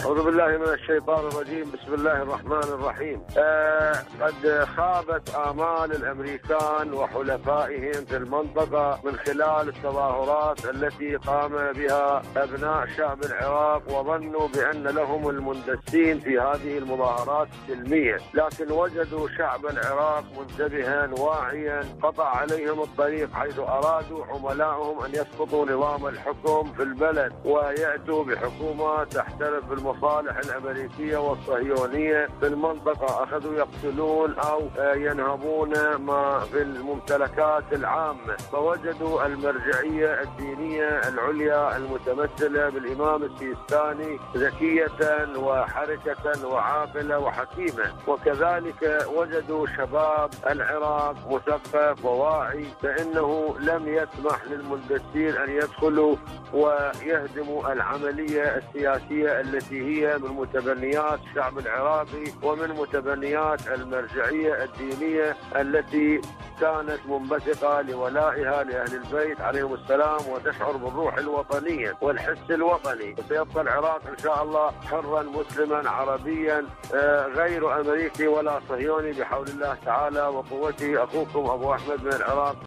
أعوذ بالله من الشيطان الرجيم. بسم الله الرحمن الرحيم. قد خابت آمال الأمريكان وحلفائهم في المنطقة من خلال التظاهرات التي قام بها أبناء شعب العراق، وظنوا بأن لهم المندسين في هذه المظاهرات السلمية، لكن وجدوا شعب العراق منتبها واعيا، قطع عليهم الطريق حيث أرادوا عملائهم أن يسقطوا نظام الحكم في البلد ويأتوا بحكومة تحترف بالمصالح الأمريكية والصهيونية في المنطقة. أخذوا يقتلون أو ينهبون ما في الممتلكات العامة، فوجدوا المرجعية الدينية العليا المتمثلة بالإمام السيستاني ذكية وحركة وعاقلة وحكيمة، وكذلك وجدوا شباب العراق مثقف وواعي، فإنه لم يسمح للمندسين أن يدخلوا ويهدموا العملية السياسية التي هي من متبنيات الشعب العراقي ومن متبنيات المرجعية الدينية التي كانت منبثقة لولائها لأهل البيت عليهم السلام، وتشعر بالروح الوطنية والحس الوطني. وسيبقى العراق إن شاء الله حرا مسلما عربيا غير أمريكي ولا صهيوني بحول الله تعالى وقوته. أخوكم أبو أحمد من العراق.